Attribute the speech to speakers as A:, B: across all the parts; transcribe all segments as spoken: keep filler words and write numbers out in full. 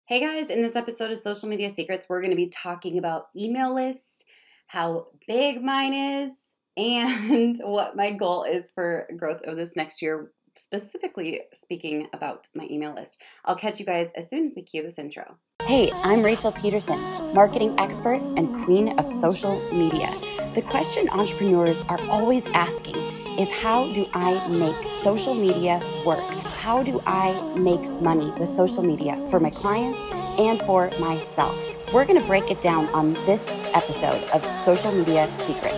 A: Hey guys, in this episode of Social Media Secrets, we're going to be talking about email lists, how big mine is, and what my goal is for growth over this next year, specifically speaking about my email list. I'll catch you guys as soon as we cue this intro. Hey, I'm Rachel Peterson, marketing expert and queen of social media. The question entrepreneurs are always asking is how do I make social media work? How do I make money with social media for my clients and for myself? We're going to break it down on this episode of Social Media Secrets.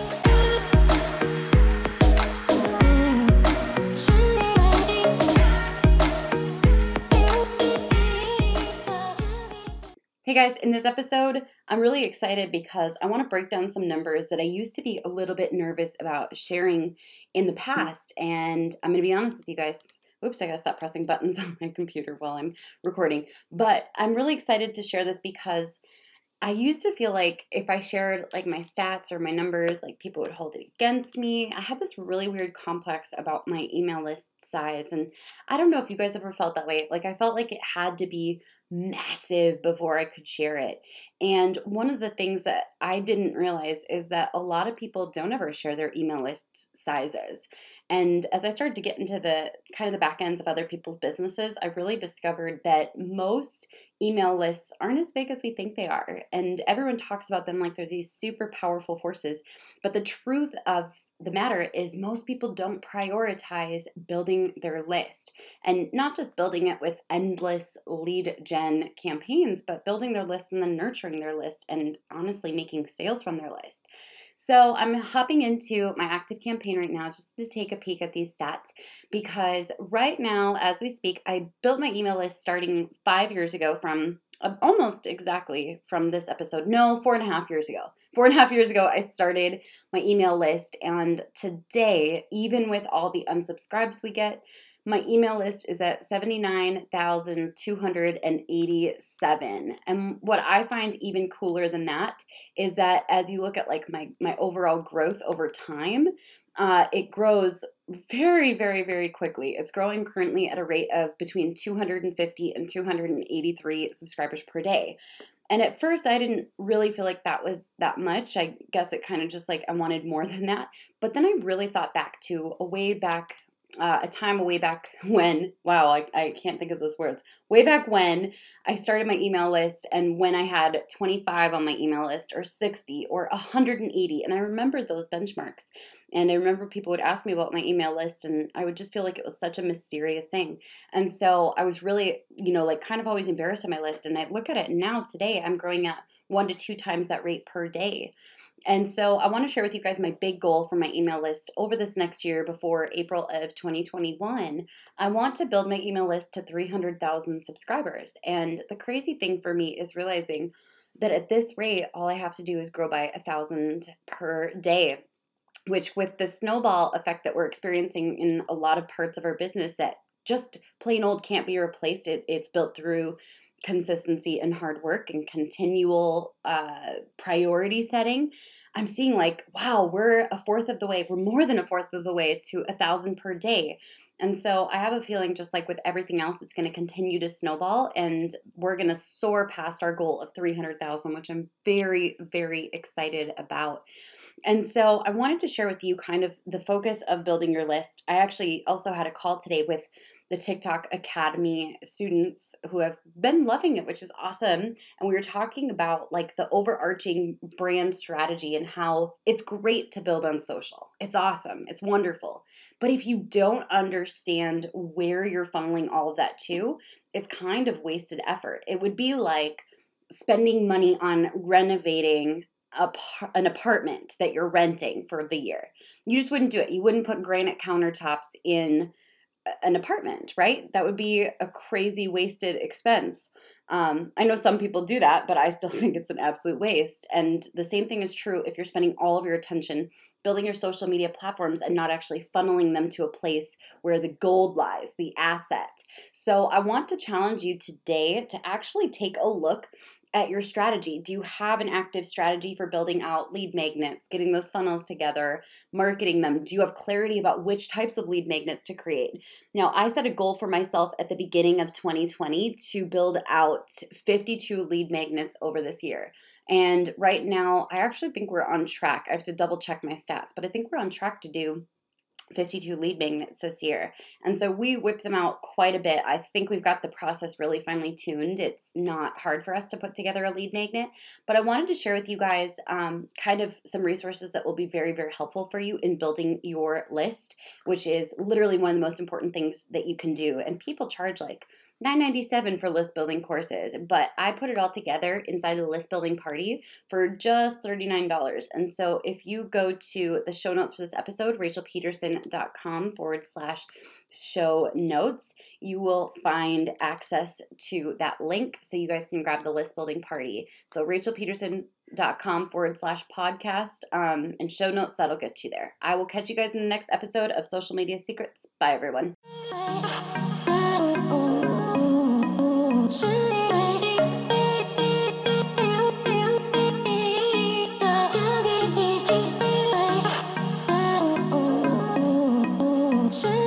A: Hey guys, in this episode, I'm really excited because I want to break down some numbers that I used to be a little bit nervous about sharing in the past. And I'm going to be honest with you guys. Oops, I got to stop pressing buttons on my computer while I'm recording. But I'm really excited to share this because I used to feel like if I shared like my stats or my numbers, like people would hold it against me. I had this really weird complex about my email list size. And I don't know if you guys ever felt that way. Like I felt like it had to be massive before I could share it. And one of the things that I didn't realize is that a lot of people don't ever share their email list sizes. And as I started to get into the kind of the back ends of other people's businesses, I really discovered that most email lists aren't as big as we think they are. And everyone talks about them like they're these super powerful forces. But the truth of the matter is most people don't prioritize building their list, and not just building it with endless lead gen campaigns, but building their list and then nurturing their list and honestly making sales from their list. So I'm hopping into my active campaign right now just to take a peek at these stats, because right now, as we speak, I built my email list starting five years ago from uh, almost exactly from this episode. No, four and a half years ago. Four and a half years ago, I started my email list. And today, even with all the unsubscribes we get, my email list is at seventy-nine thousand two hundred eighty-seven. And what I find even cooler than that is that as you look at like my, my overall growth over time, uh, it grows very, very, very quickly. It's growing currently at a rate of between two hundred fifty and two hundred eighty-three subscribers per day. And at first, I didn't really feel like that was that much. I guess it kind of just like I wanted more than that. But then I really thought back to a way back uh, a time way back when, wow, I, I can't think of those words, way back when I started my email list and when I had twenty-five on my email list or sixty or one hundred eighty. And I remembered those benchmarks. And I remember people would ask me about my email list and I would just feel like it was such a mysterious thing. And so I was really, you know, like kind of always embarrassed on my list. And I look at it now today, I'm growing at one to two times that rate per day. And so I want to share with you guys my big goal for my email list over this next year before April of twenty twenty-one. I want to build my email list to three hundred thousand subscribers. And the crazy thing for me is realizing that at this rate, all I have to do is grow by a thousand per day, which with the snowball effect that we're experiencing in a lot of parts of our business that just plain old can't be replaced. It, it's built through consistency and hard work and continual uh, priority setting. I'm seeing like, wow, we're a fourth of the way. We're more than a fourth of the way to a thousand per day. And so I have a feeling just like with everything else, it's going to continue to snowball and we're going to soar past our goal of three hundred thousand, which I'm very, very excited about. And so I wanted to share with you kind of the focus of building your list. I actually also had a call today with the TikTok Academy students who have been loving it, which is awesome. And we were talking about like the overarching brand strategy and how it's great to build on social. It's awesome. It's wonderful. But if you don't understand where you're funneling all of that to, it's kind of wasted effort. It would be like spending money on renovating a, an apartment that you're renting for the year. You just wouldn't do it. You wouldn't put granite countertops in an apartment, right? That would be a crazy wasted expense. Um, I know some people do that, but I still think it's an absolute waste. And the same thing is true if you're spending all of your attention building your social media platforms and not actually funneling them to a place where the gold lies, the asset. So I want to challenge you today to actually take a look at your strategy. Do you have an active strategy for building out lead magnets, getting those funnels together, marketing them? Do you have clarity about which types of lead magnets to create? Now, I set a goal for myself at the beginning of twenty twenty to build out fifty-two lead magnets over this year. And right now, I actually think we're on track. I have to double check my stats, but I think we're on track to do fifty-two lead magnets this year. And so we whip them out quite a bit. I think we've got the process really finely tuned. It's not hard for us to put together a lead magnet, but I wanted to share with you guys um, kind of some resources that will be very, very helpful for you in building your list, which is literally one of the most important things that you can do. And people charge like nine ninety-seven for list building courses, but I put it all together inside the list building party for just thirty-nine dollars. And so if you go to the show notes for this episode, rachelpeterson.com forward slash show notes, you will find access to that link so you guys can grab the list building party. So rachelpeterson.com forward slash podcast um, and show notes, that'll get you there. I will catch you guys in the next episode of Social Media Secrets. Bye, everyone. Should